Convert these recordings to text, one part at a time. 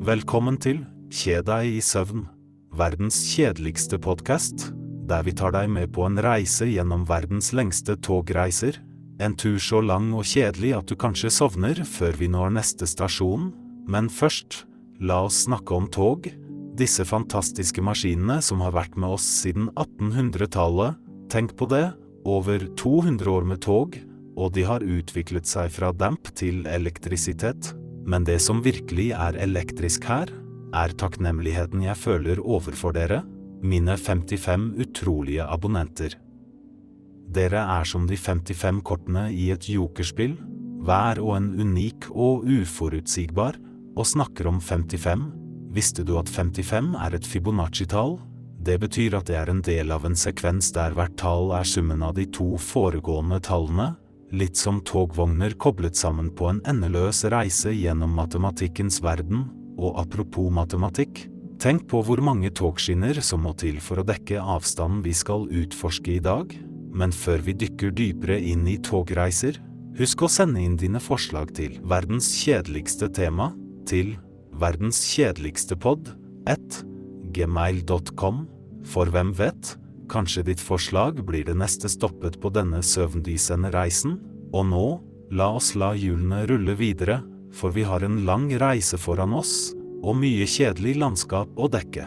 Velkommen til Kjed deg i søvn, verdens kjedeligste podcast, der vi tar deg med på en reise gjennom verdens lengste togreiser, en tur så lang og kjedelig at du kanskje sovner før vi når neste stasjon, men først, la oss snakke om tog, disse fantastiske maskinene som har vært med oss siden 1800-tallet, tenk på det, over 200 år med tog, og de har utviklet seg fra damp til elektrisitet. Men det som virkelig er elektrisk her, er takknemligheten jeg føler overfor dere, mine 55 utrolige abonnenter. Dere er som de 55 kortene i et jokerspill, hver og en unik og uforutsigbar, og snakker om 55. Visste du at 55 er et Fibonacci-tall? Det betyr at det er en del av en sekvens der hvert tall er summen av de to foregående tallene, litt som togvogner koblet sammen på en endeløs reise gjennom matematikkens verden, og apropos matematikk, tenk på hvor mange togskinner som må til for å dekke avstanden vi skal utforske i dag, men før vi dykker dypere inn i togreiser, husk å sende inn dine forslag til verdens kjedeligste tema, til verdens kjedeligste podd, @gmail.com, for hvem vet, kanskje ditt forslag blir det neste stoppet på denne søvndysende reisen, og nå, la oss la hjulene rulle videre, for vi har en lang reise foran oss, og mye kjedelig landskap å dekke.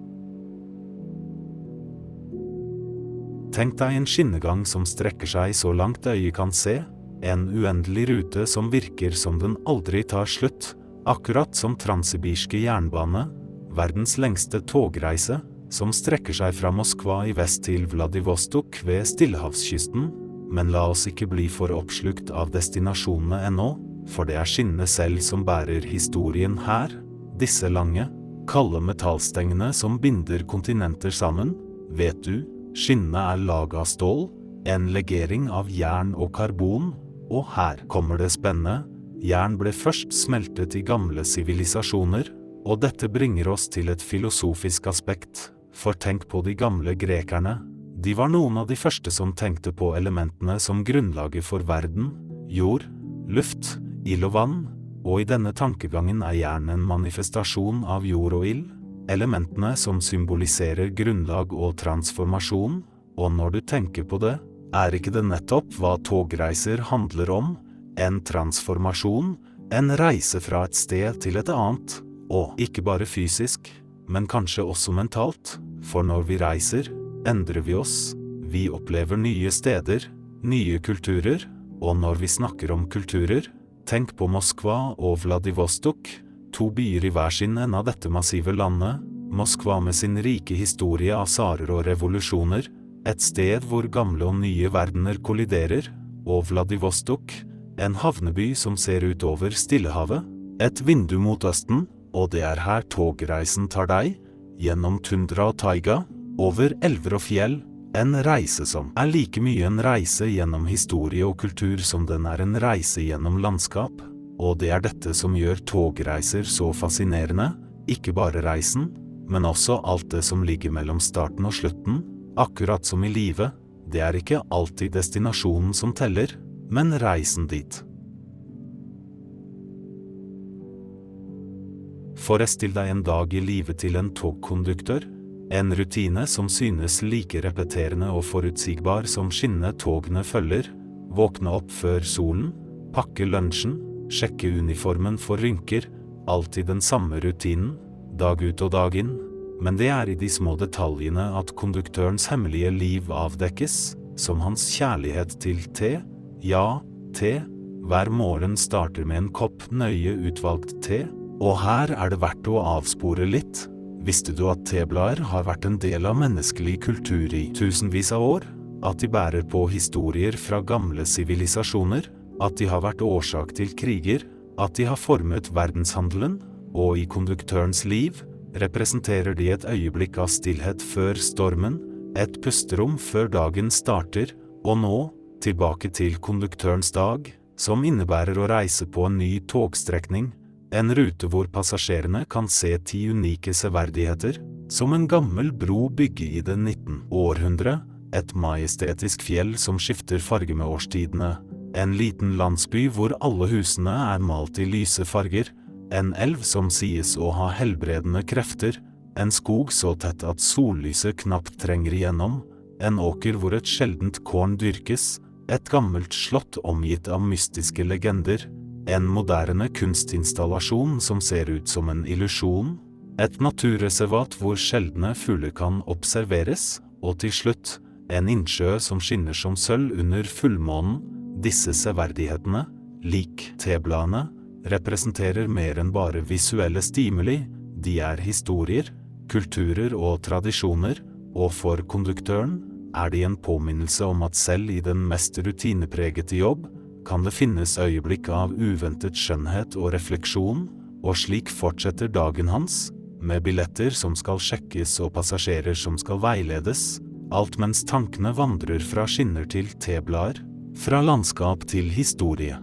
Tenk deg en skinnegang som strekker seg så langt øyet kan se, en uendelig rute som virker som den aldri tar slutt, akkurat som Transsibirske jernbane, verdens lengste togreise, som strekker seg fra Moskva i vest til Vladivostok ved Stillehavskysten, men la oss ikke bli for oppslukt av destinasjonene ennå, for det er skinnene selv som bærer historien her, disse lange, kalde metallstengene som binder kontinenter sammen, vet du, skinnene er laget av stål, en legering av jern og karbon, og her kommer det spennende, jern ble først smeltet i gamle sivilisasjoner, og dette bringer oss til et filosofisk aspekt. For tenk på de gamle grekerne, de var noen av de første som tenkte på elementene som grunnlaget for verden, jord, luft, ild og vann, og i denne tankegangen er jern en manifestasjon av jord og ild, elementene som symboliserer grunnlag og transformasjon, og når du tenker på det, er ikke det nettopp hva togreiser handler om, en transformasjon, en reise fra et sted til et annet, og ikke bare fysisk, men kanskje også mentalt, for når vi reiser, endrer vi oss, vi opplever nye steder, nye kulturer, og når vi snakker om kulturer, tenk på Moskva og Vladivostok, to byer i hver sin ende av dette massive landet, Moskva med sin rike historie av tsarer og revolusjoner, et sted hvor gamle og nye verdener kolliderer, og Vladivostok, en havneby som ser ut over Stillehavet, et vindu mot østen, og det er her togreisen tar deg, gjennom tundra og taiga, over elver og fjell, en reise som er like mye en reise gjennom historie og kultur som den er en reise gjennom landskap, og det er dette som gjør togreiser så fascinerende, ikke bare reisen, men også alt det som ligger mellom starten og slutten, akkurat som i livet, det er ikke alltid destinasjonen som teller, men reisen dit. Forestill deg en dag i livet til en togkonduktør, en rutine som synes like repeterende og forutsigbar som skinnende togene følger, våkne opp før solen, pakke lunsjen, sjekke uniformen for rynker, alltid den samme rutinen, dag ut og dag inn, men det er i de små detaljene at konduktørens hemmelige liv avdekkes, som hans kjærlighet til te, ja, te, hver morgen starter med en kopp nøye utvalgt te, og her er det verdt å avspore litt. Visste du at teblader har vært en del av menneskelig kultur i tusenvis av år? At de bærer på historier fra gamle sivilisasjoner? At de har vært årsak til kriger? At de har formet verdenshandelen? Og i konduktørens liv representerer de et øyeblikk av stillhet før stormen, et pusterom før dagen starter, og nå, tilbake til konduktørens dag, som innebærer å reise på en ny togstrekning, en rute hvor passasjerene kan se 10 unike severdigheter, som en gammel bro bygget i det 19. århundre, et majestetisk fjell som skifter farge med årstidene, en liten landsby hvor alle husene er malt i lyse farger, En elv som sies å ha helbredende krefter, en skog så tett at sollyset knapt trenger igjennom, en åker hvor et sjeldent korn dyrkes, et gammelt slott omgitt av mystiske legender, en moderne kunstinstallasjon som ser ut som en illusjon, et naturreservat hvor sjeldne fugler kan observeres, og til slutt, en innsjø som skinner som sølv under fullmånen. Disse severdighetene, lik tebladene, representerer mer enn bare visuelle stimuli, de er historier, kulturer og tradisjoner, og for konduktøren er de en påminnelse om at selv i den mest rutinepregete jobb, kan det finnes øyeblikk av uventet skjønnhet og refleksjon, og slik fortsetter dagen hans, med billetter som skal sjekkes og passasjerer som skal veiledes, alt mens tankene vandrer fra skinner til teblader, fra landskap til historie.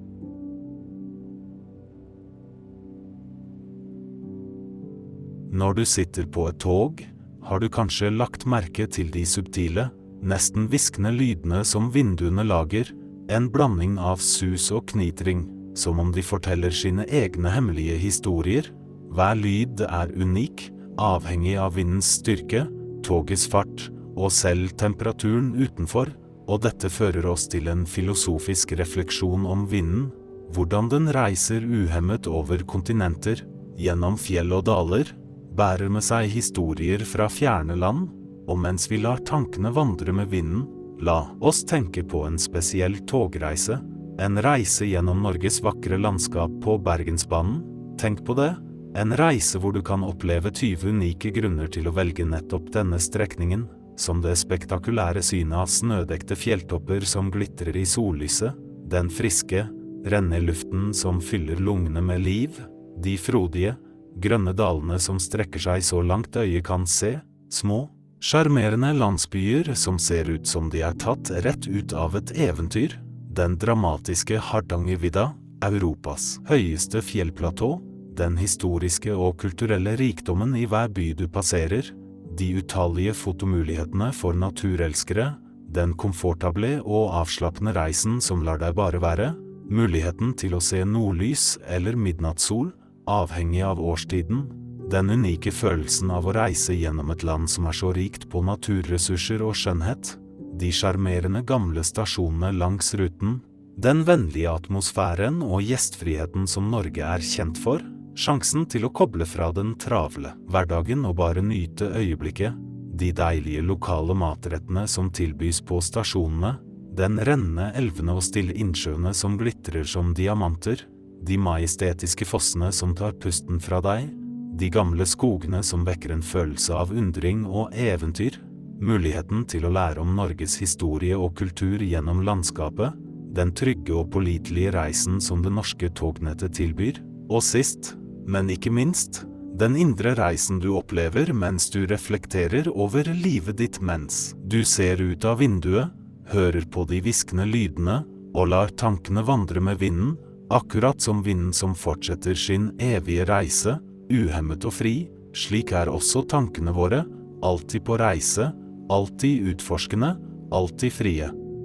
Når du sitter på et tog, har du kanskje lagt merke til de subtile, nesten hviskende lydene som vinduene lager, en blanding av sus og knitring, som om de forteller sine egne hemmelige historier. Hver lyd er unik, avhengig av vindens styrke, togets fart, og selv temperaturen utenfor, og dette fører oss til en filosofisk refleksjon om vinden, hvordan den reiser uhemmet over kontinenter, gjennom fjell og daler, bærer med seg historier fra fjerne land, og mens vi lar tankene vandre med vinden, la oss tenke på en spesiell togreise, en reise gjennom Norges vakre landskap på Bergensbanen. Tenk på det, en reise hvor du kan oppleve 20 unike grunner til å velge nettopp denne strekningen, som det spektakulære synet av snødekte fjelltopper som glitrer i sollyset, den friske, renne luften som fyller lungene med liv, de frodige, grønne dalene som strekker seg så langt øyet kan se, små, sjarmerende landsbyer som ser ut som de er tatt rett ut av et eventyr, den dramatiske Hardangervidda, Europas høyeste fjellplatå, den historiske og kulturelle rikdommen i hver by du passerer, de utallige fotomulighetene for naturelskere, den komfortable og avslappende reisen som lar deg bare være, muligheten til å se nordlys eller midnattssol, avhengig av årstiden, den unike følelsen av å reise gjennom et land som er så rikt på naturressurser og skjønnhet, de sjarmerende gamle stasjonene langs ruten, den vennlige atmosfæren og gjestfriheten som Norge er kjent for, sjansen til å koble fra den travle hverdagen og bare nyte øyeblikket, de deilige lokale matrettene som tilbys på stasjonene, den rennende elvene og stille innsjøene som glitrer som diamanter, de majestetiske fossene som tar pusten fra deg, de gamle skogene som vekker en følelse av undring og eventyr, muligheten til å lære om Norges historie og kultur gjennom landskapet, den trygge og pålitelige reisen som det norske tognettet tilbyr, og sist, men ikke minst, den indre reisen du opplever mens du reflekterer over livet ditt mens du ser ut av vinduet, hører på de hviskende lydene og lar tankene vandre med vinden, akkurat som vinden som fortsetter sin evige reise, uhemmet og fri, slik er også tankene våre, alltid på reise, alltid utforskende, alltid frie.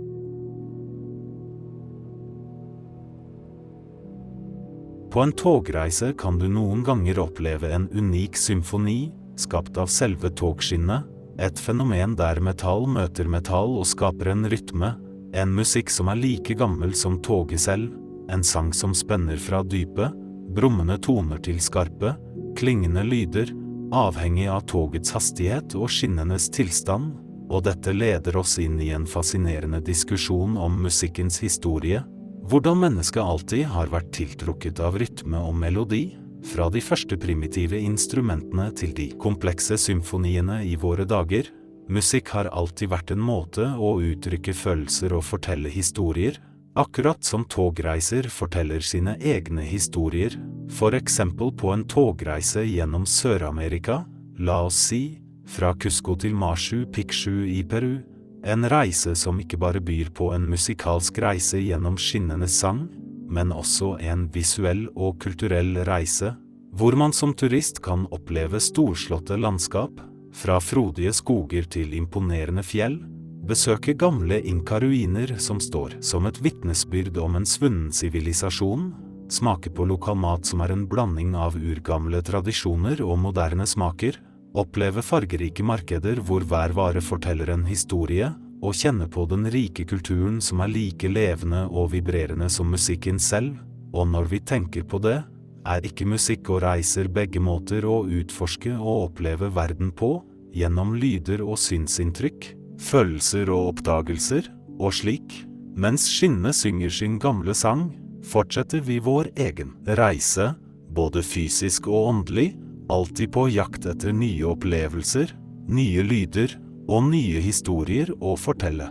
På en togreise kan du noen ganger oppleve en unik symfoni, skapt av selve togskinnet, et fenomen der metall møter metall og skaper en rytme, en musikk som er like gammel som toget selv, en sang som spenner fra dype, brummende toner til skarpe, klingende lyder, avhengig av togets hastighet og skinnenes tilstand, og dette leder oss inn i en fascinerende diskusjon om musikkens historie, hvordan mennesket alltid har vært tiltrukket av rytme og melodi, fra de første primitive instrumentene til de komplekse symfoniene i våre dager. Musikk har alltid vært en måte å uttrykke følelser og fortelle historier, akkurat som togreiser forteller sine egne historier, for eksempel på en togreise gjennom Sør-Amerika, la oss si, fra Cusco til Machu Picchu i Peru, en reise som ikke bare byr på en musikalsk reise gjennom skinnende sang, men også en visuell og kulturell reise, hvor man som turist kan oppleve storslåtte landskap, fra frodige skoger til imponerende fjell, besøke gamle inka-ruiner som står som et vitnesbyrd om en svunnen sivilisasjon, smake på lokal mat som en blanding av urgamle tradisjoner og moderne smaker, oppleve fargerike markeder hvor hver vare forteller en historie, og kjenne på den rike kulturen som like levende og vibrerende som musikken selv, og når vi tenker på det, ikke musikk og reiser begge måter å utforske og oppleve verden på, gjennom lyder og synsinntrykk, følelser og oppdagelser, og slik, mens skinnene synger sin gamle sang, fortsetter vi vår egen reise, både fysisk og åndelig, alltid på jakt etter nye opplevelser, nye lyder og nye historier å fortelle.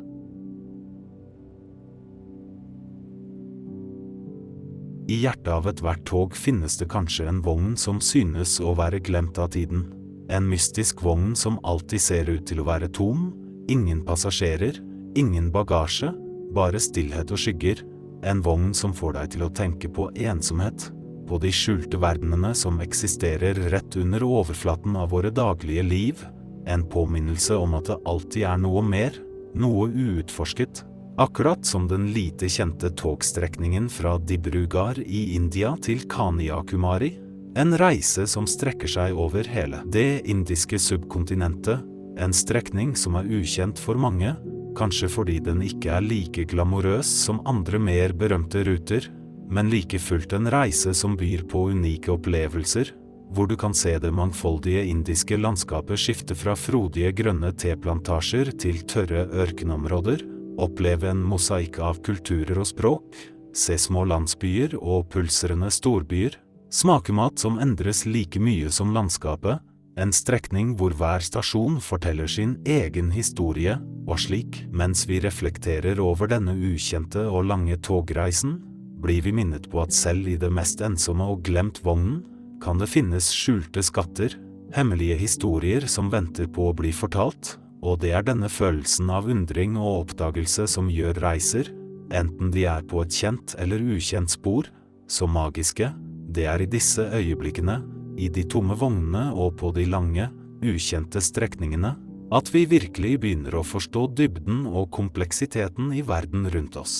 I hjertet av ethvert tog finnes det kanskje en vogn som synes å være glemt av tiden. En mystisk vogn som alltid ser ut til å være tom, ingen passasjerer, ingen bagasje, bare stillhet og skygger. En vogn som får deg til å tenke på ensomhet, på de skjulte verdenene som eksisterer rett under overflaten av våre daglige liv. En påminnelse om at det alltid noe mer, noe uutforsket. Akkurat som den lite kjente togstrekningen fra Dibrugarh i India til Kanyakumari, en reise som strekker seg over hele det indiske subkontinentet, en strekning som ukjent for mange, kanskje fordi den ikke like glamorøs som andre mer berømte ruter, men like fullt en reise som byr på unike opplevelser, hvor du kan se det mangfoldige indiske landskapet skifte fra frodige grønne teplantasjer til tørre ørkenområder, oppleve en mosaikk av kulturer og språk, se små landsbyer og pulserende storbyer, smake mat som endres like mye som landskapet, en strekning hvor hver stasjon forteller sin egen historie, og slik, mens vi reflekterer over denne ukjente og lange togreisen, blir vi minnet på at selv i det mest ensomme og glemt vognen, kan det finnes skjulte skatter, hemmelige historier som venter på å bli fortalt, og det denne følelsen av undring og oppdagelse som gjør reiser, enten de på et kjent eller ukjent spor, så magiske. Det i disse øyeblikkene, i de tomme vognene og på de lange, ukjente strekningene, at vi virkelig begynner å forstå dybden og kompleksiteten i verden rundt oss.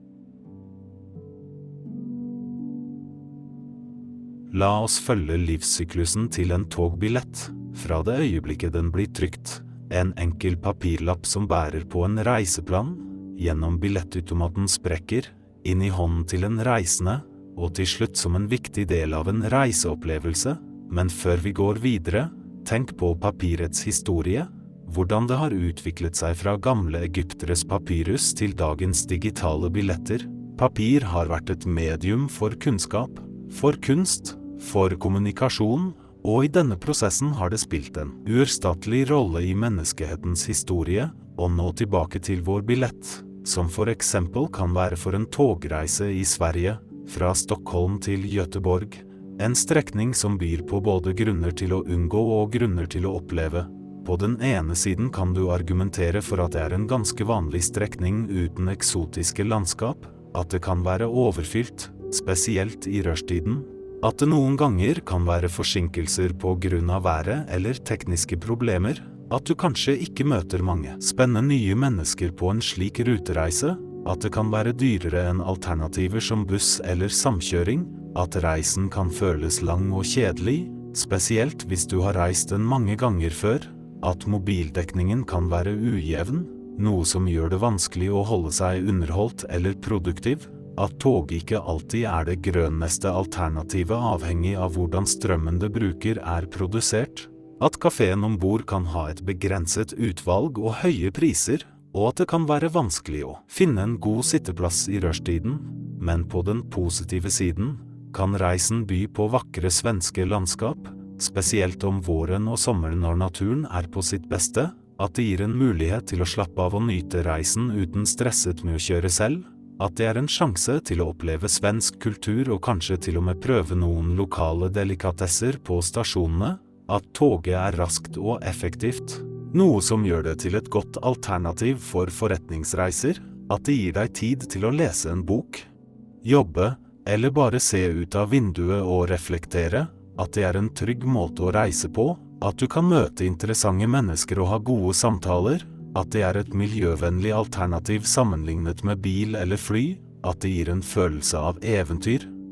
La oss følge livssyklusen til en togbillett, fra det øyeblikket den blir trykt, en enkel papirlapp som bærer på en reiseplan, gjennom billettautomaten sprekker, inn i hånden til en reisende, og til slutt som en viktig del av en reiseopplevelse. Men før vi går videre, tenk på papirets historie, hvordan det har utviklet seg fra gamle egypteres papyrus til dagens digitale billetter. Papir har vært et medium for kunnskap, for kunst, for kommunikasjon, og i denne prosessen har det spilt en uerstattelig rolle i menneskehetens historie, og nå tilbake til vår billett, som for eksempel kan være for en togreise i Sverige, fra Stockholm til Göteborg, en strekning som byr på både grunner til å unngå og grunner til å oppleve. På den ene siden kan du argumentere for at det en ganske vanlig strekning uten eksotiske landskap, at det kan være overfylt, spesielt i rushtiden, at det noen ganger kan være forsinkelser på grunn av været eller tekniske problemer, at du kanskje ikke møter mange spennende nye mennesker på en slik rutereise, at det kan være dyrere enn alternativer som buss eller samkjøring, at reisen kan føles lang og kjedelig, spesielt hvis du har reist den mange ganger før, at mobildekningen kan være ujevn, noe som gjør det vanskelig å holde seg underholdt eller produktiv, at tog ikke alltid det grønneste alternativet avhengig av hvordan strømmen det bruker produsert, at kafeen ombord kan ha et begrenset utvalg og høye priser, og at det kan være vanskelig å finne en god sitteplass i rushtiden, men på den positive siden kan reisen by på vakre svenske landskap, spesielt om våren og sommeren når naturen på sitt beste, at det gir en mulighet til å slappe av og nyte reisen uten stresset med å kjøre selv, at det en sjanse til å oppleve svensk kultur og kanskje til og med prøve noen lokale delikatesser på stasjonene, at toget raskt og effektivt, noe som gjør det til et godt alternativ for forretningsreiser, at det gir deg tid til å lese en bok, jobbe, eller bare se ut av vinduet og reflektere, at det en trygg måte å reise på, at du kan møte interessante mennesker og ha gode samtaler, at det et miljøvennlig alternativ sammenlignet med bil eller fly, at det gir en følelse av eventyr,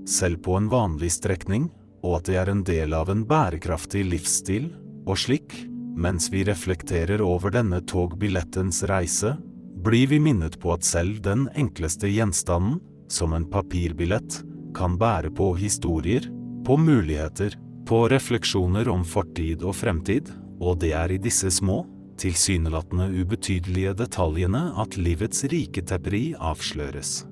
selv på en vanlig strekning, og at det en del av en bærekraftig livsstil, og slik, mens vi reflekterer over denne togbillettens reise, blir vi minnet på at selv den enkleste gjenstanden, som en papirbillett, kan bære på historier, på muligheter, på refleksjoner om fortid og fremtid, og det i disse små, tilsynelatende ubetydelige detaljene at livets rike tepperi avsløres.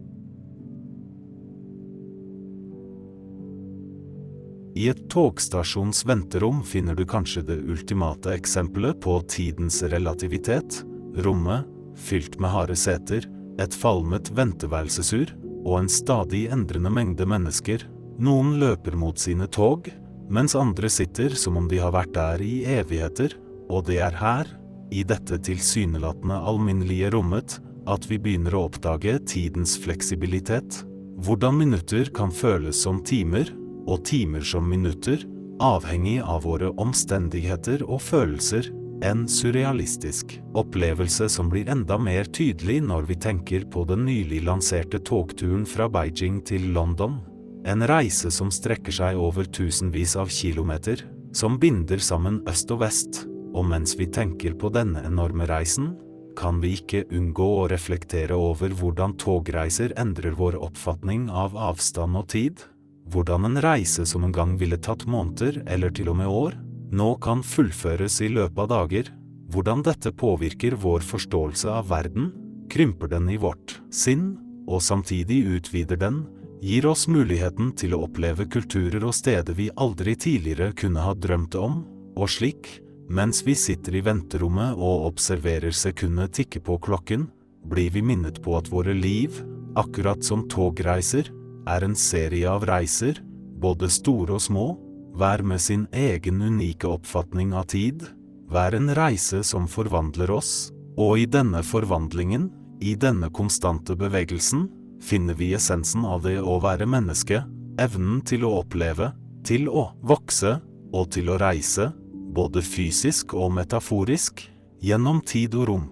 I et togstasjons venterom finner du kanskje det ultimate eksempelet på tidens relativitet, rommet, fylt med harde seter, et falmet venteværelsesur, og en stadig endrende mengde mennesker. Noen løper mot sine tog, mens andre sitter som om de har vært der i evigheter, og det her, i dette tilsynelatende alminnelige rommet, at vi begynner å oppdage tidens fleksibilitet, hvordan minutter kan føles som timer, og timer som minutter, avhengig av våre omstendigheter og følelser, en surrealistisk opplevelse som blir enda mer tydelig når vi tenker på den nylig lanserte togturen fra Beijing til London, en reise som strekker seg over tusenvis av kilometer, som binder sammen øst og vest, og mens vi tenker på denne enorme reisen, kan vi ikke unngå å reflektere over hvordan togreiser endrer vår oppfatning av avstand og tid, hvordan en reise som en gang ville tatt måneder eller til og med år, nå kan fullføres i løpet av dager, hvordan dette påvirker vår forståelse av verden, krymper den i vårt sinn, og samtidig utvider den, gir oss muligheten til å oppleve kulturer og steder vi aldri tidligere kunne ha drømt om, og slik, mens vi sitter i venterommet og observerer sekundet tikke på klokken, blir vi minnet på at våre liv, akkurat som togreiser, en serie av reiser, både store og små, hver med sin egen unike oppfatning av tid, hver en reise som forvandler oss, og i denne forvandlingen, i denne konstante bevegelsen, finner vi essensen av det å være menneske, evnen til å oppleve, til å vokse, og til å reise, både fysisk og metaforisk, gjennom tid og rom.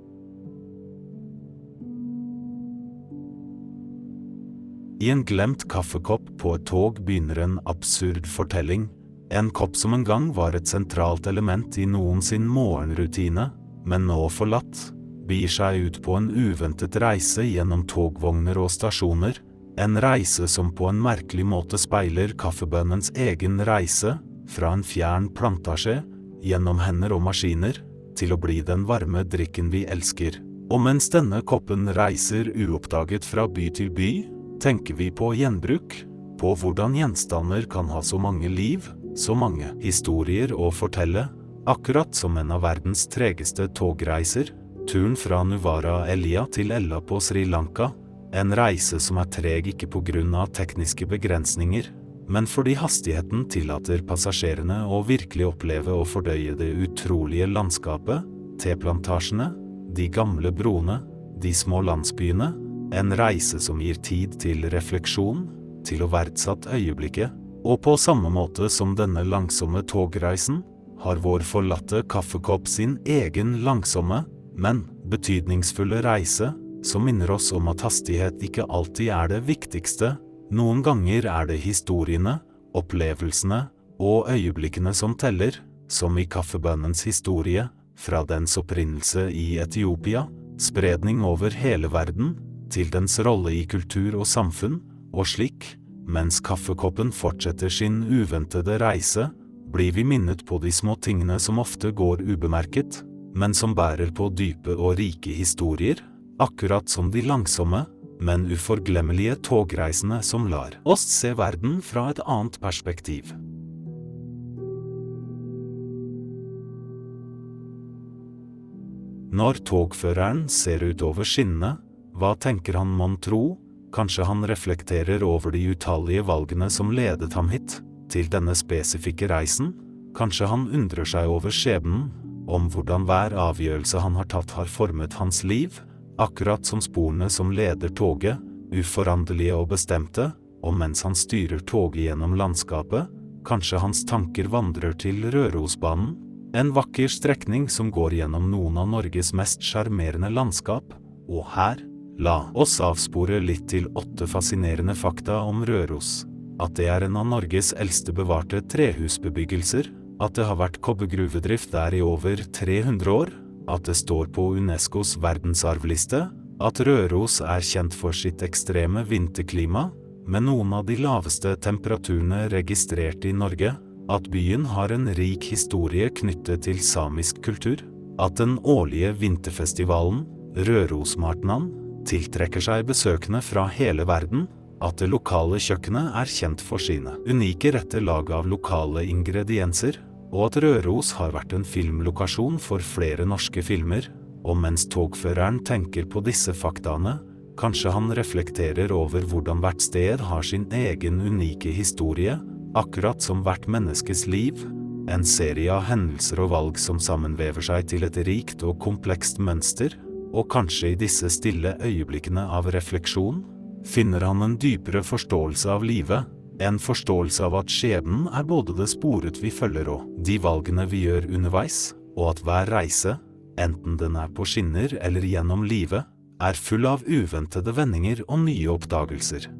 I en glemt kaffekopp på et tog begynner en absurd fortelling, en kopp som en gang var et sentralt element i noen sin morgenrutine, men nå forlatt, begir seg ut på en uventet reise gjennom togvogner og stasjoner, en reise som på en merkelig måte speiler kaffebønnens egen reise, fra en fjern plantasje, gjennom hender og maskiner, til å bli den varme drikken vi elsker. Og mens denne koppen reiser uoppdaget fra by til by, tenker vi på gjenbruk, på hvordan gjenstander kan ha så mange liv, så mange historier å fortelle, akkurat som en av verdens tregeste togreiser, turen fra Nuwara Eliya til Ella på Sri Lanka, en reise som treg ikke på grunn av tekniske begrensninger, men fordi hastigheten tillater passasjerene å virkelig oppleve og fordøye det utrolige landskapet, teplantasjene, de gamle broene, de små landsbyene, en reise som gir tid til refleksjon, til å verdsatt øyeblikket, og på samme måte som denne langsomme togreisen, har vår forlatte kaffekopp sin egen langsomme, men betydningsfulle reise, som minner oss om at hastighet ikke alltid det viktigste. Noen ganger det historiene, opplevelsene og øyeblikkene som teller, som i kaffebønnens historie, fra dens opprinnelse i Etiopia, spredning over hele verden, til dens rolle i kultur og samfunn, og slik, mens kaffekoppen fortsetter sin uventede reise, blir vi minnet på de små tingene som ofte går ubemerket, men som bærer på dype og rike historier, akkurat som de langsomme, men uforglemmelige togreisene som lar oss se verden fra et annet perspektiv. Når togføreren ser ut over skinnene, hva tenker han mon tro? Kanskje han reflekterer over de utallige valgene som ledet ham hit, til denne spesifikke reisen? Kanskje han undrer seg over skjebnen, om hvordan hver avgjørelse han har tatt har formet hans liv, akkurat som sporene som leder toget, uforanderlige og bestemte, og mens han styrer toget gjennom landskapet, kanskje hans tanker vandrer til Rørosbanen, en vakker strekning som går gjennom noen av Norges mest sjarmerende landskap, og her, La oss avspore litt til 8 fascinerende fakta om Røros. At det er en av Norges eldste bevarte trehusbebyggelser, at det har vært kobbergruvedrift der i over 300 år, at det står på UNESCOs verdensarvliste, at Røros er kjent for sitt ekstreme vinterklima, med noen av de laveste temperaturene registrert i Norge, at byen har en rik historie knyttet til samisk kultur, at den årlige vinterfestivalen, Rørosmartnan, tiltrekker seg besøkende fra hele verden, at det lokale kjøkkenet er kjent for sine unike retter lag av lokale ingredienser, og at Røros har vært en filmlokasjon for flere norske filmer, og mens togføreren tenker på disse faktaene, kanskje han reflekterer over hvordan hvert sted har sin egen unike historie, akkurat som hvert menneskes liv, en serie av hendelser og valg som sammenvever seg til et rikt og komplekst mønster, og kanskje i disse stille øyeblikkene av refleksjon, finner han en dypere forståelse av livet, en forståelse av at skjebnen er både det sporet vi følger og de valgene vi gjør underveis, og at hver reise, enten den er på skinner eller gjennom livet, er full av uventede vendinger og nye oppdagelser.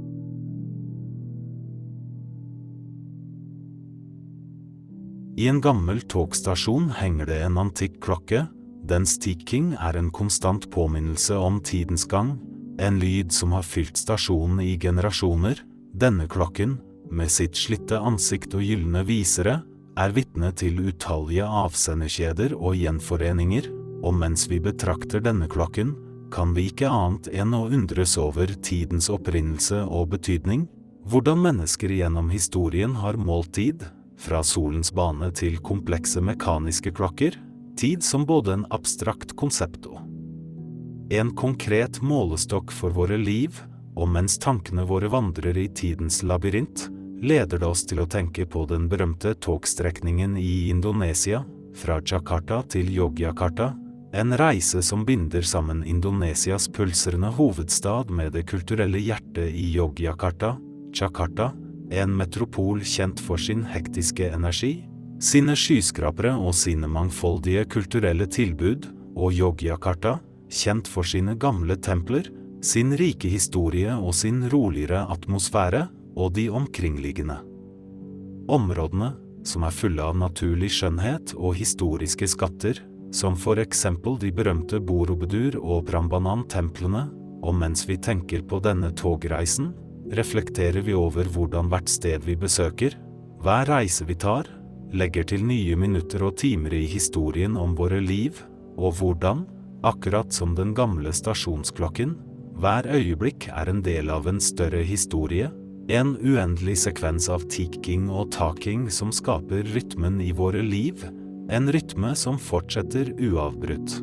I en gammel togstasjon henger det en antikk klokke. Dens tikking er en konstant påminnelse om tidens gang, en lyd som har fylt stasjonen i generasjoner. Denne klokken, med sitt slitte ansikt og gyllene visere, er vitne til utallige avsenderkjeder og gjenforeninger, og mens vi betrakter denne klokken, kan vi ikke annet enn å undres over tidens opprinnelse og betydning, hvordan mennesker gjennom historien har målt tid, fra solens bane til komplekse mekaniske klokker, tid som både en abstrakt konsept og en konkret målestokk for våre liv, og mens tankene våre vandrer i tidens labyrint, leder det oss til å tenke på den berømte togstrekningen i Indonesia, fra Jakarta til Yogyakarta, en reise som binder sammen Indonesias pulserende hovedstad med det kulturelle hjertet i Yogyakarta, Jakarta, en metropol kjent for sin hektiske energi, sine skyskrapere og sine mangfoldige kulturelle tilbud, og Yogyakarta, kjent for sine gamle templer, sin rike historie og sin roligere atmosfære, og de omkringliggende områdene, som er fulle av naturlig skjønnhet og historiske skatter, som for eksempel de berømte Borobudur og Prambanan-templene, og mens vi tenker på denne togreisen, reflekterer vi over hvordan hvert sted vi besøker, hver reise vi tar, legger til nye minutter og timer i historien om våre liv, og hvordan, akkurat som den gamle stasjonsklokken, hver øyeblikk er en del av en større historie, en uendelig sekvens av tikking og taking som skaper rytmen i våre liv, en rytme som fortsetter uavbrutt.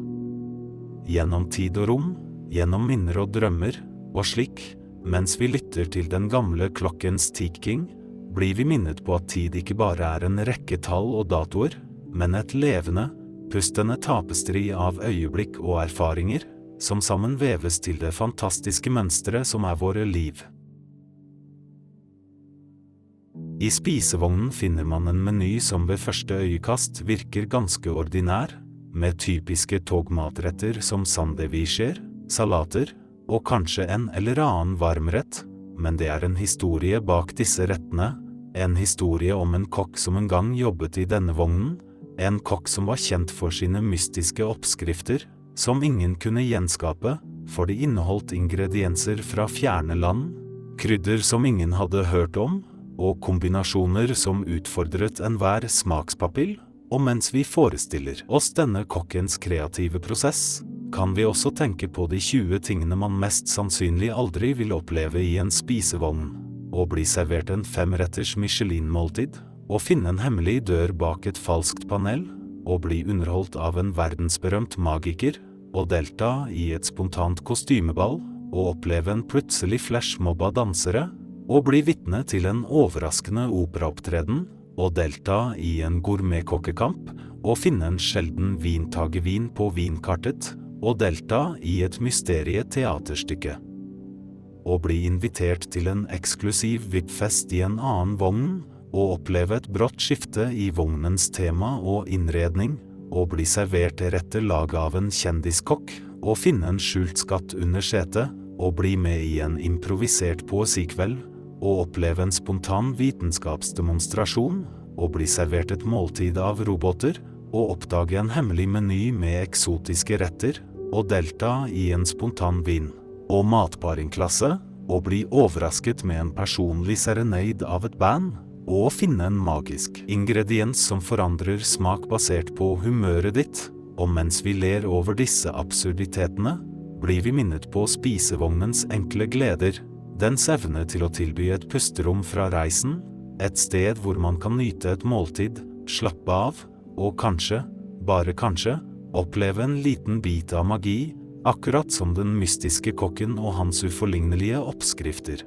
Gjennom tid og rom, gjennom minner og drømmer, og slik, mens vi lytter til den gamle klokkens tikking, blir vi minnet på at tid ikke bare er en rekke tall og datoer, men et levende, pustende tapestri av øyeblikk og erfaringer, som sammen veves til det fantastiske mønsteret som er våre liv. I spisevognen finner man en meny som ved første øyekast virker ganske ordinær, med typiske togmatretter som sandevisjer, salater, og kanskje en eller annen varmrett, men det er en historie bak disse rettene, en historie om en kokk som en gang jobbet i denne vognen, en kokk som var kjent for sine mystiske oppskrifter, som ingen kunne gjenskape, for de inneholdt ingredienser fra fjerne land, krydder som ingen hadde hørt om, og kombinasjoner som utfordret enhver smakspapill, og mens vi forestiller oss denne kokkens kreative prosess, kan vi også tenke på de 20 tingene man mest sannsynlig aldri vil oppleve i en spisevogn, og bli servert en 5-retters Michelin-måltid, og finne en hemmelig dør bak et falskt panel, og bli underholdt av en verdensberømt magiker, og delta i et spontant kostymeball, og oppleve en plutselig flashmob av dansere, og bli vitne til en overraskende operaopptreden, og delta i en gourmetkokkekamp, og finne en sjelden vintagevin på vinkartet, og delta i et mysterieteaterstykke. Og bli invitert til en eksklusiv VIP-fest i en annen vogn, og oppleve et brått skifte i vognens tema og innredning, og bli servert retter laget av en kjendiskokk, å finne en skjult skatt under setet, å bli med i en improvisert poesikveld, å oppleve en spontan vitenskapsdemonstrasjon, å bli servert et måltid av roboter, å oppdage en hemmelig meny med eksotiske retter, å delta i en spontan vin- og matparingklasse, å bli overrasket med en personlig serenade av et band, og å finne en magisk ingrediens som forandrer smak basert på humøret ditt, og mens vi ler over disse absurditetene, blir vi minnet på spisevognens enkle gleder, dens evne til å tilby et pusterom fra reisen, et sted hvor man kan nyte et måltid, slappe av, og kanskje, bare kanskje, oppleve en liten bit av magi, akkurat som den mystiske kokken og hans uforlignelige oppskrifter.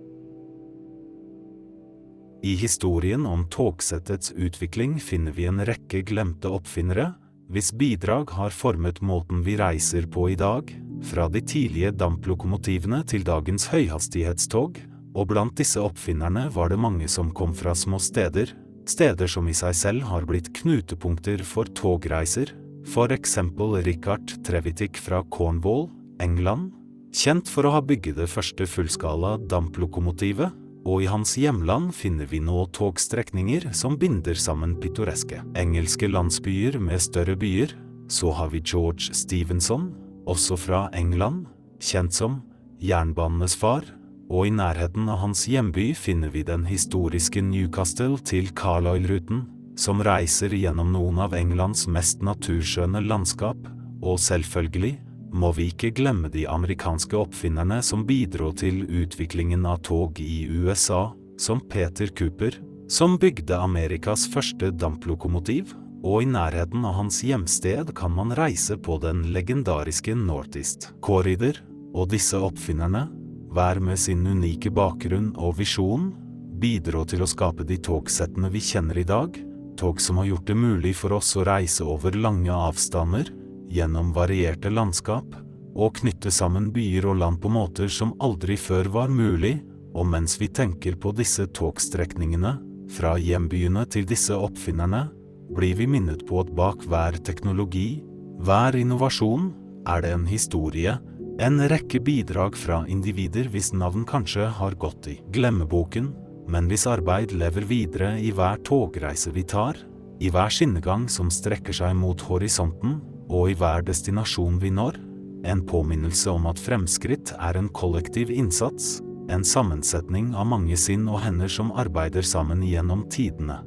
I historien om togsettets utvikling finner vi en rekke glemte oppfinnere, hvis bidrag har formet måten vi reiser på i dag, fra de tidlige damplokomotivene til dagens høyhastighetstog, og blant disse oppfinnerne var det mange som kom fra små steder, steder som i seg selv har blitt knutepunkter for togreiser, for eksempel Richard Trevithick fra Cornwall, England, kjent for å ha bygget det første fullskala damplokomotivet, og i hans hjemland finner vi nå togstrekninger som binder sammen pittoreske engelske landsbyer med større byer. Så har vi George Stephenson, også fra England, kjent som jernbanenes far, og i nærheten av hans hjemby finner vi den historiske Newcastle til Carlisle-ruten, som reiser gjennom noen av Englands mest naturskjønne landskap, og selvfølgelig må vi ikke glemme de amerikanske oppfinnerne som bidro til utviklingen av tog i USA, som Peter Cooper, som bygde Amerikas første damplokomotiv, og i nærheten av hans hjemsted kan man reise på den legendariske Northeast Corridor, og disse oppfinnerne, hver med sin unike bakgrunn og visjon, bidro til å skape de togsettene vi kjenner i dag, tog som har gjort det mulig for oss å reise over lange avstander, gjennom varierte landskap, og knytte sammen byer og land på måter som aldri før var mulig, og mens vi tenker på disse togstrekningene, fra hjembyene til disse oppfinnerne, blir vi minnet på at bak hver teknologi, hver innovasjon, er det en historie, en rekke bidrag fra individer hvis navn kanskje har gått i glemmeboken, men hvis arbeid lever videre i hver togreise vi tar, i hver skinnegang som strekker seg mot horisonten, og i hver destinasjon vi når, en påminnelse om at fremskritt er en kollektiv innsats, en sammensetning av mange sinn og hender som arbeider sammen gjennom tidene.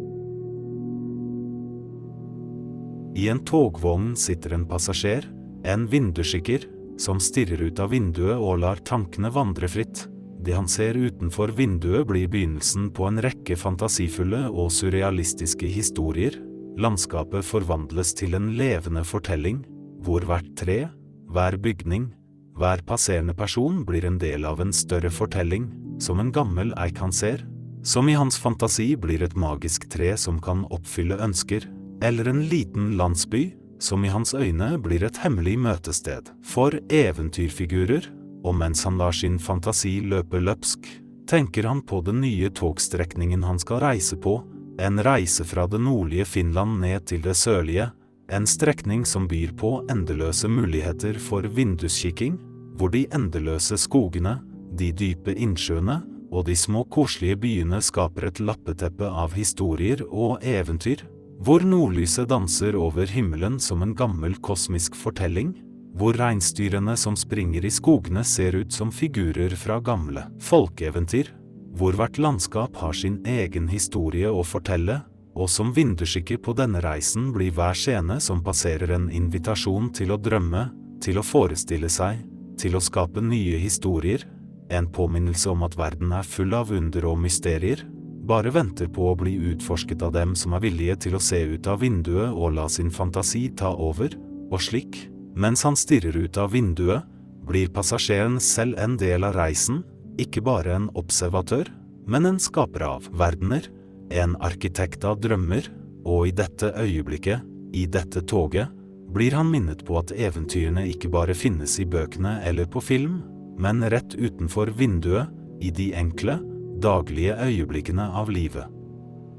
I en togvogn sitter en passasjer, en vinduskikker, som stirrer ut av vinduet og lar tankene vandre fritt. Det han ser utenfor vinduet blir begynnelsen på en rekke fantasifulle og surrealistiske historier. Landskapet forvandles til en levende fortelling, hvor hvert tre, hver bygning, hver passerende person blir en del av en større fortelling, som en gammel eik han ser, som i hans fantasi blir et magisk tre som kan oppfylle ønsker, eller en liten landsby, som i hans øyne blir et hemmelig møtested for eventyrfigurer, og mens han lar sin fantasi løpe løpsk, tenker han på den nye togstrekningen han skal reise på, en reise fra det nordlige Finland ned til det sørlige, en strekning som byr på endeløse muligheter for vinduskikking, hvor de endeløse skogene, de dype innsjøene og de små koselige byene skaper et lappeteppe av historier og eventyr, hvor nordlyset danser over himmelen som en gammel kosmisk fortelling, hvor reinsdyrene som springer i skogene ser ut som figurer fra gamle folkeeventyr, hvor hvert landskap har sin egen historie å fortelle, og som vinduskikker på denne reisen blir hver scene som passerer en invitasjon til å drømme, til å forestille seg, til å skape nye historier, en påminnelse om at verden er full av under og mysterier, bare venter på å bli utforsket av dem som er villige til å se ut av vinduet og la sin fantasi ta over, og slik, mens han stirrer ut av vinduet, blir passasjeren selv en del av reisen, ikke bare en observatør, men en skaper av verdener, en arkitekt av drømmer, og i dette øyeblikket, i dette toget, blir han minnet på at eventyrene ikke bare finnes i bøkene eller på film, men rett utenfor vinduet, i de enkle, daglige øyeblikkene av livet.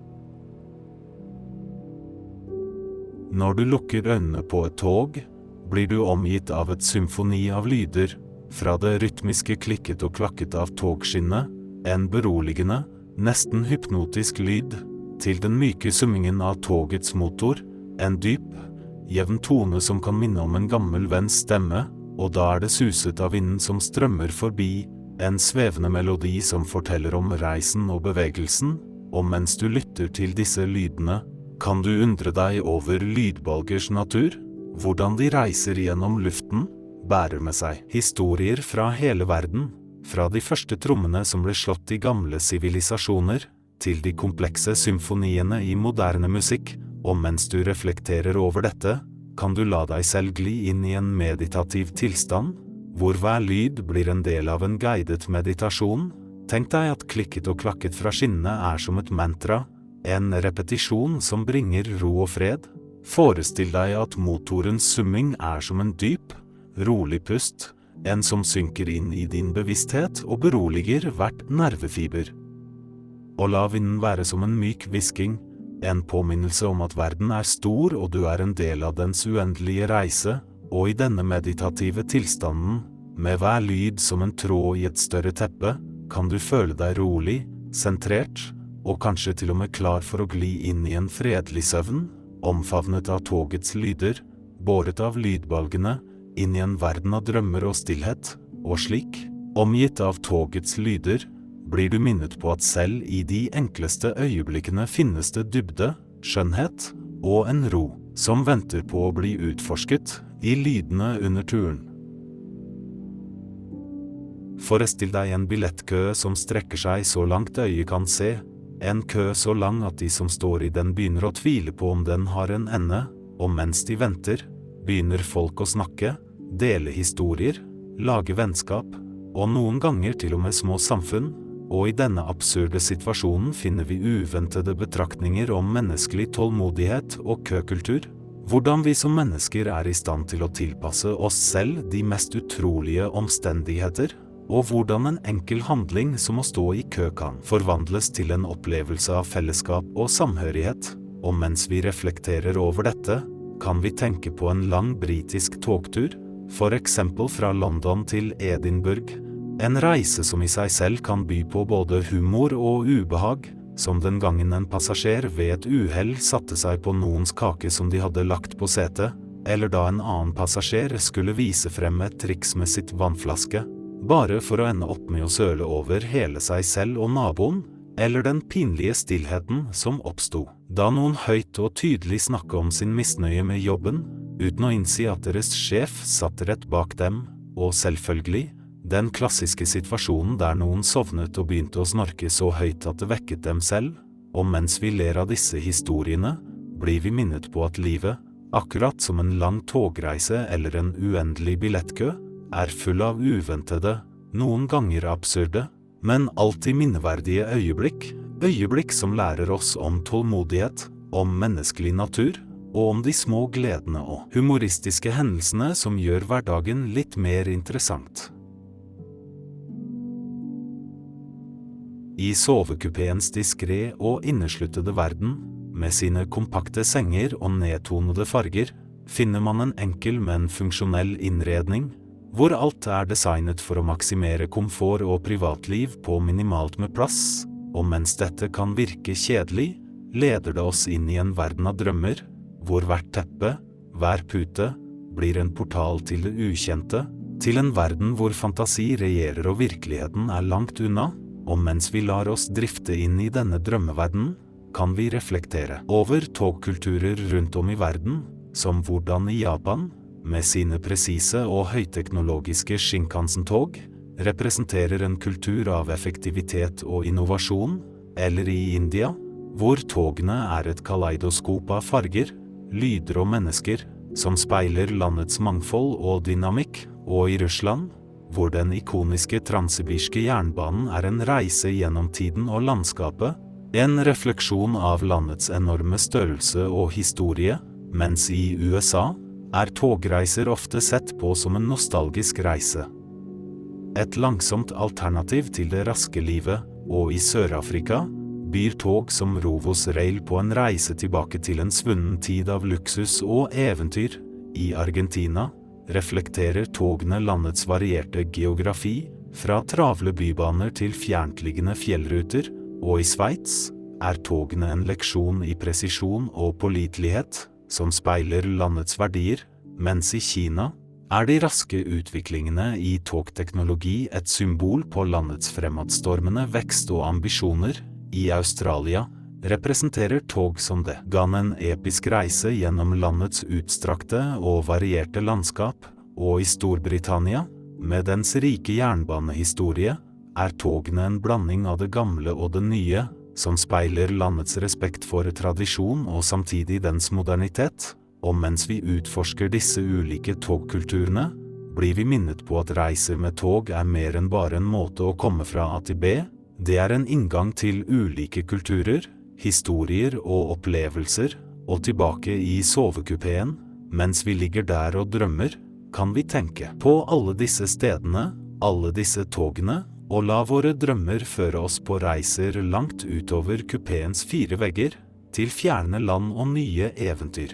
Når du lukker øynene på et tog, blir du omgitt av et symfoni av lyder, fra det rytmiske klikket og klakket av togskinnet, en beroligende, nesten hypnotisk lyd, til den myke summingen av togets motor, en dyp, jevn tone som kan minne om en gammel venns stemme, og da er det suset av vinden som strømmer forbi, en svevende melodi som forteller om reisen og bevegelsen, og mens du lytter til disse lydene, kan du undre deg over lydbølgers natur, hvordan de reiser gjennom luften, bærer med seg historier fra hele verden, fra de første trommene som ble slått i gamle sivilisasjoner, til de komplekse symfoniene i moderne musikk, og mens du reflekterer over dette, kan du la deg selv gli inn i en meditativ tilstand, hvor hver lyd blir en del av en guidet meditasjon. Tenk deg at klikket og klakket fra skinnene er som et mantra, en repetisjon som bringer ro og fred. Forestill deg at motorens summing er som en dyp, rolig pust, en som synker inn i din bevissthet og beroliger hvert nervefiber. Og la vinden være som en myk hvisking, en påminnelse om at verden er stor og du er en del av dens uendelige reise, og i denne meditative tilstanden, med hver lyd som en tråd i et større teppe, kan du føle deg rolig, sentrert, og kanskje til og med klar for å gli inn i en fredelig søvn, omfavnet av togets lyder, båret av lydbølgene, inn i en verden av drømmer og stillhet, og slik, omgitt av togets lyder, blir du minnet på at selv i de enkleste øyeblikkene finnes det dybde, skjønnhet og en ro, som venter på å bli utforsket i lydene under turen. Forestill deg en billettkø som strekker seg så langt øyet kan se, en kø så lang at de som står i den begynner å tvile på om den har en ende, og mens de venter, begynner folk å snakke, dele historier, lage vennskap, og noen ganger til og med små samfunn, og i denne absurde situasjonen finner vi uventede betraktninger om menneskelig tålmodighet og køkultur, hvordan vi som mennesker er i stand til å tilpasse oss selv de mest utrolige omstendigheter, og hvordan en enkel handling som å stå i kø kan forvandles til en opplevelse av fellesskap og samhørighet, og mens vi reflekterer over dette, kan vi tenke på en lang britisk togtur, for eksempel fra London til Edinburgh, en reise som i seg selv kan by på både humor og ubehag, som den gangen en passasjer ved et uhell satte seg på noens kake som de hadde lagt på setet, eller da en annen passasjer skulle vise frem et triks med sitt vannflaske, bare for å ende opp med å søle over hele seg selv og naboen, eller den pinlige stillheten som oppsto, da noen høyt og tydelig snakket om sin misnøye med jobben, uten å innse at deres sjef satt rett bak dem, og selvfølgelig, den klassiske situasjonen der noen sovnet og begynte å snorke så høyt at det vekket dem selv, og mens vi ler av disse historiene, blir vi minnet på at livet, akkurat som en lang togreise eller en uendelig billettkø, er full av uventede, noen ganger absurde, men alltid minneverdige øyeblikk som lærer oss om tålmodighet, om menneskelig natur, og om de små gledene og humoristiske hendelsene som gjør hverdagen litt mer interessant. I sovekupeens diskré og innesluttede verden, med sine kompakte senger og nedtonede farger, finner man en enkel, men funksjonell innredning, hvor alt er designet for å maksimere komfort og privatliv på minimalt med plass, og mens dette kan virke kjedelig, leder det oss inn i en verden av drømmer, hvor hvert teppe, hver pute, blir en portal til det ukjente, til en verden hvor fantasi regjerer og virkeligheten er langt unna, og mens vi lar oss drifte inn i denne drømmeverdenen, kan vi reflektere over togkulturer rundt om i verden, som hvordan i Japan, med sine presise og høyteknologiske Shinkansen-tog, representerer en kultur av effektivitet og innovasjon, eller i India, hvor togene er et kaleidoskop av farger, lyder og mennesker, som speiler landets mangfold og dynamikk, og i Russland, hvor den ikoniske transsibirske jernbanen er en reise gjennom tiden og landskapet, en refleksjon av landets enorme størrelse og historie, mens i USA er togreiser ofte sett på som en nostalgisk reise. Et langsomt alternativ til det raske livet, og i Sør-Afrika byr tog som Rovos Rail på en reise tilbake til en svunnen tid av luksus og eventyr. I Argentina reflekterer togene landets varierte geografi, fra travle bybaner til fjerntliggende fjellruter, og i Sveits er togene en leksjon i presisjon og pålitelighet, som speiler landets verdier, mens i Kina er de raske utviklingene i togteknologi et symbol på landets fremadstormende vekst og ambisjoner. I Australia representerer tog som det gan en episk reise gjennom landets utstrakte og varierte landskap, og i Storbritannia, med dens rike jernbanehistorie, er togene en blanding av det gamle og det nye, som speiler landets respekt for tradisjon og samtidig dens modernitet. Og mens vi utforsker disse ulike togkulturene, blir vi minnet på at reiser med tog er mer enn bare en måte å komme fra A til B. Det er en inngang til ulike kulturer, historier og opplevelser, og tilbake i sovekupeen, mens vi ligger der og drømmer, kan vi tenke på alle disse stedene, alle disse togene, og la våre drømmer føre oss på reiser langt utover kupeens 4 vegger, til fjerne land og nye eventyr.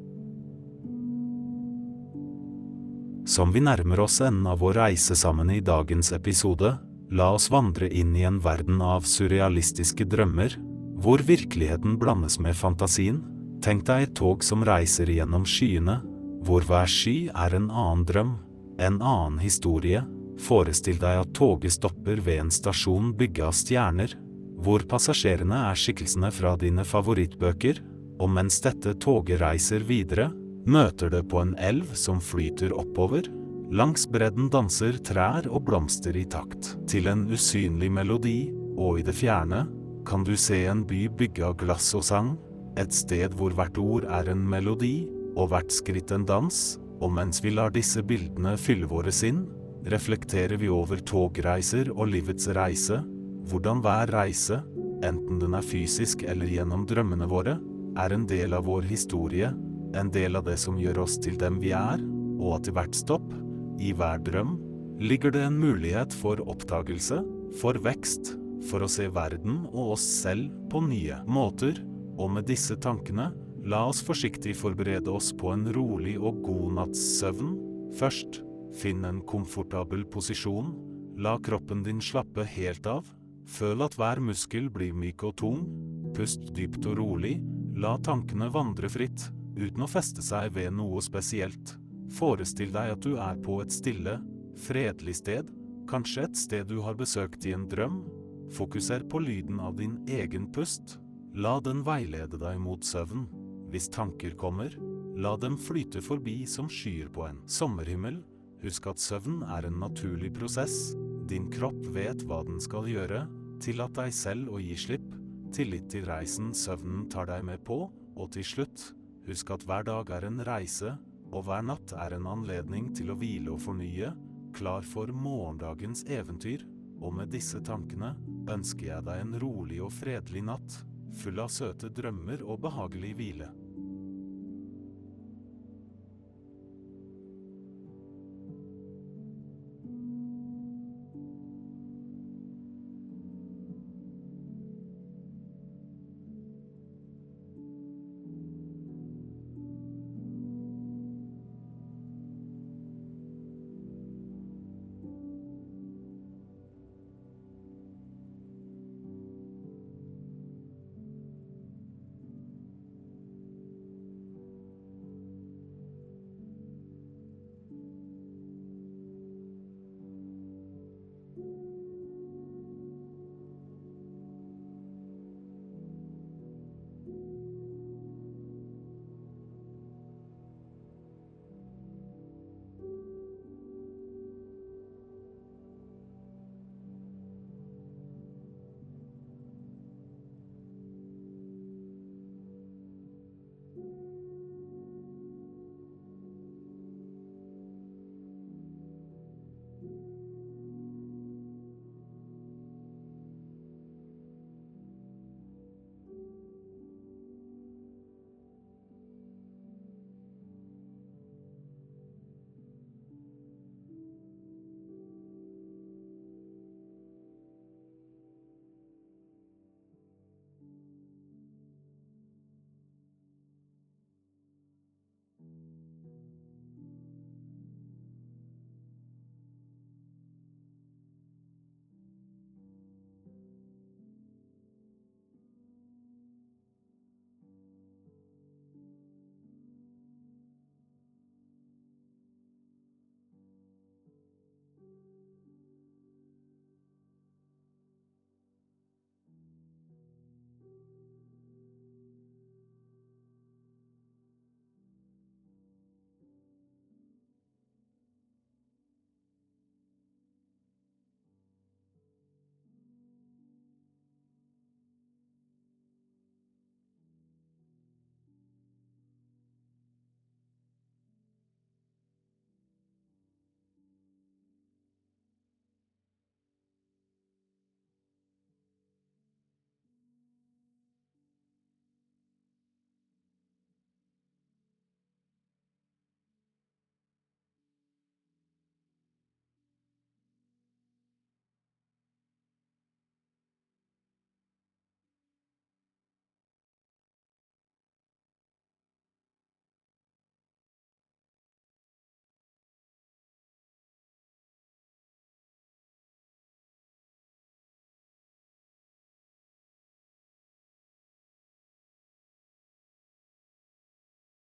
Som vi nærmer oss enden av vår reise sammen i dagens episode, la oss vandre inn i en verden av surrealistiske drømmer, hvor virkeligheten blandes med fantasien. Tenk deg et tog som reiser gjennom skyene, hvor hver sky er en annen drøm, en annen historie. Forestill deg at toget stopper ved en stasjon bygget av stjerner, hvor passasjerene er skikkelsene fra dine favorittbøker, og mens dette toget reiser videre, møter det på en elv som flyter oppover. Langs bredden danser trær og blomster i takt til en usynlig melodi, og i det fjerne kan du se en by bygget av glass og sang, et sted hvor hvert ord er en melodi, og hvert skritt en dans, og mens vi lar disse bildene fylle våre sinn, reflekterer vi over togreiser og livets reise, hvordan hver reise, enten den er fysisk eller gjennom drømmene våre, er en del av vår historie, en del av det som gjør oss til dem vi er, og at i hvert stopp, i hver drøm, ligger det en mulighet for oppdagelse, for vekst, for å se verden og oss selv på nye måter, og med disse tankene, la oss forsiktig forberede oss på en rolig og god natts søvn. Først, finn en komfortabel posisjon, la kroppen din slappe helt av, føl at hver muskel blir myk og tung, pust dypt og rolig, la tankene vandre fritt, uten å feste seg ved noe spesielt. Forestill deg at du er på et stille, fredelig sted, kanskje et sted du har besøkt i en drøm. Fokuser på lyden av din egen pust, la den veilede deg mot søvn. Hvis tanker kommer, la dem flyte forbi som skyer på en sommerhimmel. Husk at søvn er en naturlig prosess. Din kropp vet hva den skal gjøre. Tillat deg selv å gi slipp. Tillit til reisen søvnen tar deg med på. Og til slutt, husk at hver dag er en reise, og hver natt er en anledning til å hvile og fornye, klar for morgendagens eventyr. Og med disse tankene ønsker jeg deg en rolig og fredelig natt, full av søte drømmer og behagelig hvile.